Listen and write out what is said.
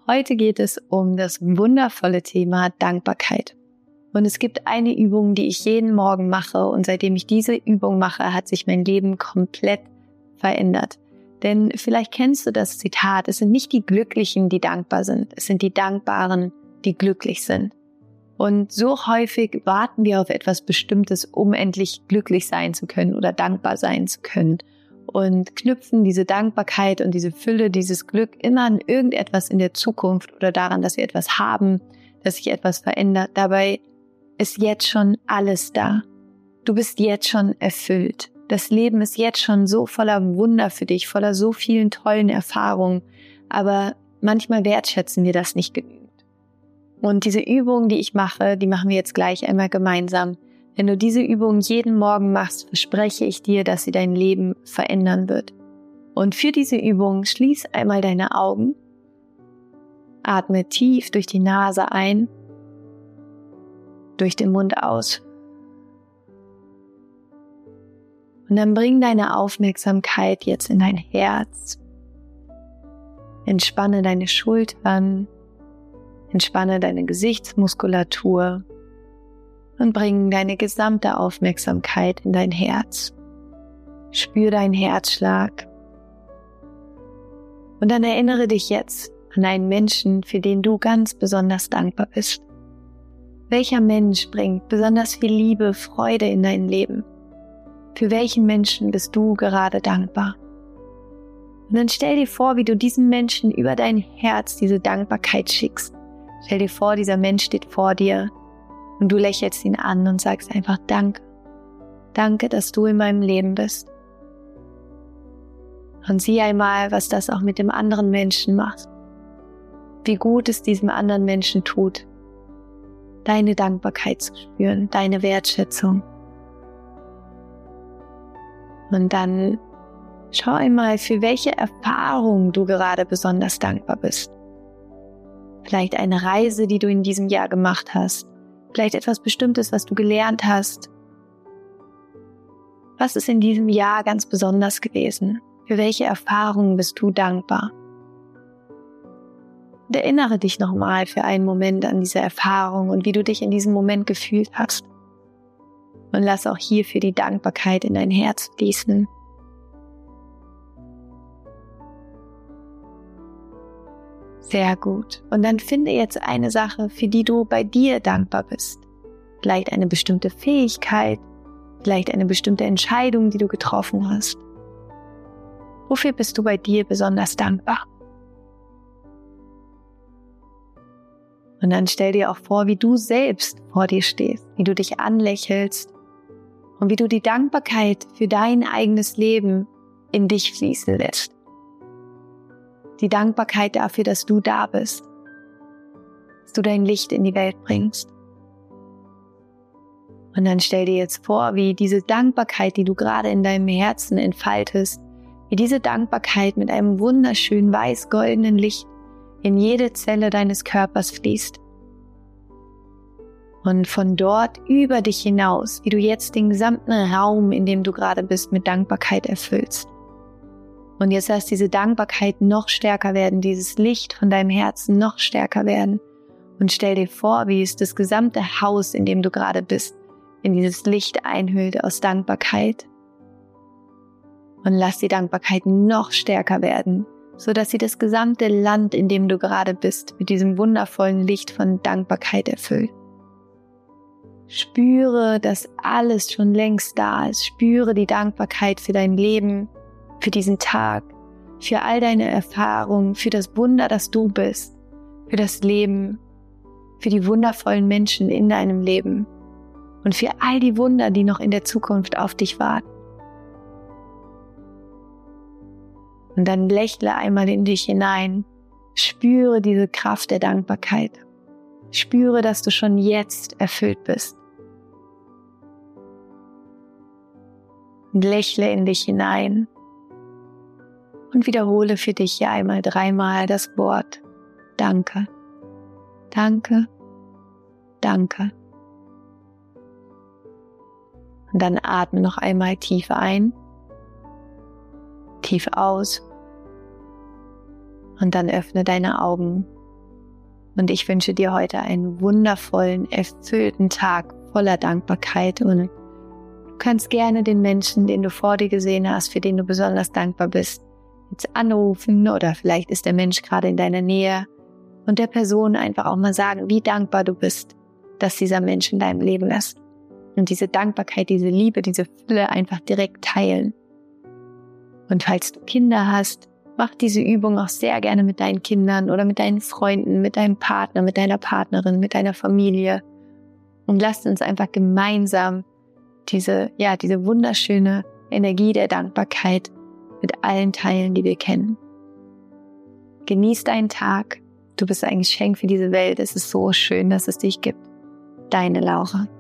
Heute geht es um das wundervolle Thema Dankbarkeit. Und es gibt eine Übung, die ich jeden Morgen mache, und seitdem ich diese Übung mache, hat sich mein Leben komplett verändert. Denn vielleicht kennst du das Zitat: Es sind nicht die Glücklichen, die dankbar sind, es sind die Dankbaren, die glücklich sind. Und so häufig warten wir auf etwas Bestimmtes, um endlich glücklich sein zu können oder dankbar sein zu können. Und knüpfen diese Dankbarkeit und diese Fülle, dieses Glück immer an irgendetwas in der Zukunft oder daran, dass wir etwas haben, dass sich etwas verändert. Dabei ist jetzt schon alles da. Du bist jetzt schon erfüllt. Das Leben ist jetzt schon so voller Wunder für dich, voller so vielen tollen Erfahrungen. Aber manchmal wertschätzen wir das nicht genügend. Und diese Übung, die ich mache, die machen wir jetzt gleich einmal gemeinsam. Wenn du diese Übung jeden Morgen machst, verspreche ich dir, dass sie dein Leben verändern wird. Und für diese Übung schließ einmal deine Augen, atme tief durch die Nase ein, durch den Mund aus. Und dann bring deine Aufmerksamkeit jetzt in dein Herz. Entspanne deine Schultern, entspanne deine Gesichtsmuskulatur. Und bring deine gesamte Aufmerksamkeit in dein Herz. Spür deinen Herzschlag. Und dann erinnere dich jetzt an einen Menschen, für den du ganz besonders dankbar bist. Welcher Mensch bringt besonders viel Liebe, Freude in dein Leben? Für welchen Menschen bist du gerade dankbar? Und dann stell dir vor, wie du diesem Menschen über dein Herz diese Dankbarkeit schickst. Stell dir vor, dieser Mensch steht vor dir. Und du lächelst ihn an und sagst einfach Danke. Danke, dass du in meinem Leben bist. Und sieh einmal, was das auch mit dem anderen Menschen macht. Wie gut es diesem anderen Menschen tut, deine Dankbarkeit zu spüren, deine Wertschätzung. Und dann schau einmal, für welche Erfahrung du gerade besonders dankbar bist. Vielleicht eine Reise, die du in diesem Jahr gemacht hast. Vielleicht etwas Bestimmtes, was du gelernt hast. Was ist in diesem Jahr ganz besonders gewesen? Für welche Erfahrungen bist du dankbar? Und erinnere dich nochmal für einen Moment an diese Erfahrung und wie du dich in diesem Moment gefühlt hast. Und lass auch hierfür die Dankbarkeit in dein Herz fließen. Sehr gut. Und dann finde jetzt eine Sache, für die du bei dir dankbar bist. Vielleicht eine bestimmte Fähigkeit, vielleicht eine bestimmte Entscheidung, die du getroffen hast. Wofür bist du bei dir besonders dankbar? Und dann stell dir auch vor, wie du selbst vor dir stehst, wie du dich anlächelst und wie du die Dankbarkeit für dein eigenes Leben in dich fließen lässt. Die Dankbarkeit dafür, dass du da bist, dass du dein Licht in die Welt bringst. Und dann stell dir jetzt vor, wie diese Dankbarkeit, die du gerade in deinem Herzen entfaltest, wie diese Dankbarkeit mit einem wunderschönen weiß-goldenen Licht in jede Zelle deines Körpers fließt. Und von dort über dich hinaus, wie du jetzt den gesamten Raum, in dem du gerade bist, mit Dankbarkeit erfüllst. Und jetzt lass diese Dankbarkeit noch stärker werden, dieses Licht von deinem Herzen noch stärker werden. Und stell dir vor, wie es das gesamte Haus, in dem du gerade bist, in dieses Licht einhüllt aus Dankbarkeit. Und lass die Dankbarkeit noch stärker werden, sodass sie das gesamte Land, in dem du gerade bist, mit diesem wundervollen Licht von Dankbarkeit erfüllt. Spüre, dass alles schon längst da ist. Spüre die Dankbarkeit für dein Leben, für diesen Tag, für all deine Erfahrungen, für das Wunder, das du bist, für das Leben, für die wundervollen Menschen in deinem Leben und für all die Wunder, die noch in der Zukunft auf dich warten. Und dann lächle einmal in dich hinein, spüre diese Kraft der Dankbarkeit, spüre, dass du schon jetzt erfüllt bist. Und lächle in dich hinein. Und wiederhole für dich hier einmal 3-mal das Wort Danke. Danke. Danke. Und dann atme noch einmal tief ein, tief aus und dann öffne deine Augen Und ich wünsche dir heute einen wundervollen, erfüllten Tag voller Dankbarkeit. Und du kannst gerne den Menschen, den du vor dir gesehen hast, für den du besonders dankbar bist, jetzt anrufen, oder vielleicht ist der Mensch gerade in deiner Nähe, und der Person einfach auch mal sagen, wie dankbar du bist, dass dieser Mensch in deinem Leben ist. Und diese Dankbarkeit, diese Liebe, diese Fülle einfach direkt teilen. Und falls du Kinder hast, mach diese Übung auch sehr gerne mit deinen Kindern oder mit deinen Freunden, mit deinem Partner, mit deiner Partnerin, mit deiner Familie. Und lasst uns einfach gemeinsam diese wunderschöne Energie der Dankbarkeit mit allen teilen, die wir kennen. Genieß deinen Tag. Du bist ein Geschenk für diese Welt. Es ist so schön, dass es dich gibt. Deine Laura.